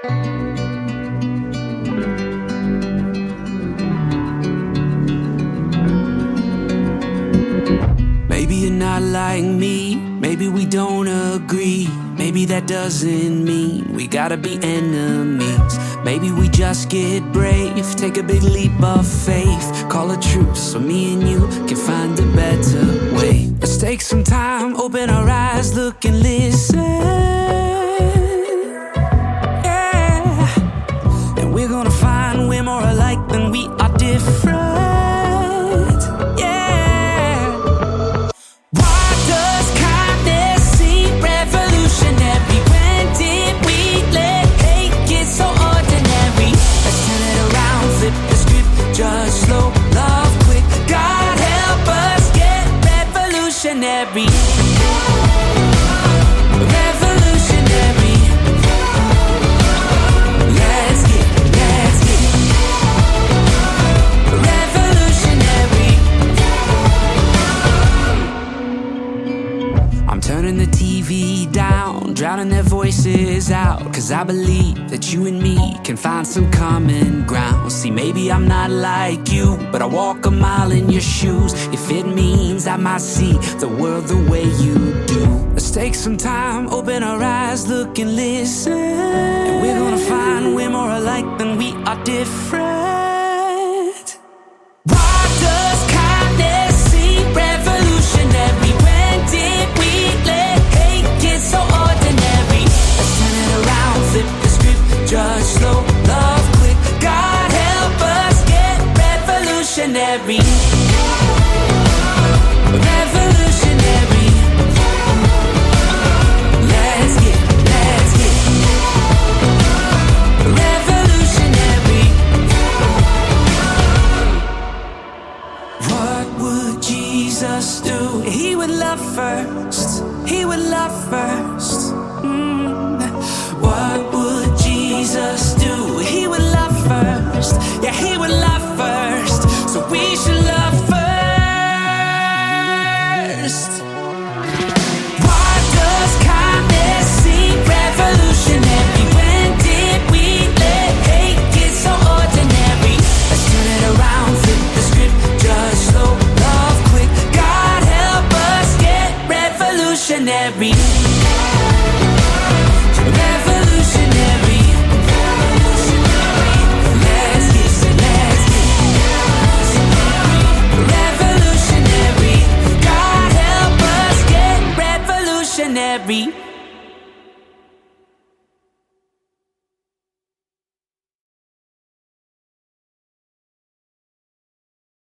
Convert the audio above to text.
Maybe you're not like me, maybe we don't agree. Maybe that doesn't mean we gotta be enemies. Maybe we just get brave, take a big leap of faith. Call a truce so me and you can find a better way. Let's take some time, open our eyes, look and listen. Yeah, and we're gonna find we're more alike than we are different. Revolutionary, revolutionary. Let's get revolutionary. I'm turning the TV down, drowning their voices out, 'cause I believe that you and me can find some common ground. See, maybe I'm not like you, but I walk a mile in your shoes. If it means I might see the world the way you do. Let's take some time, open our eyes, look and listen. And we're gonna find we're more alike than we are different.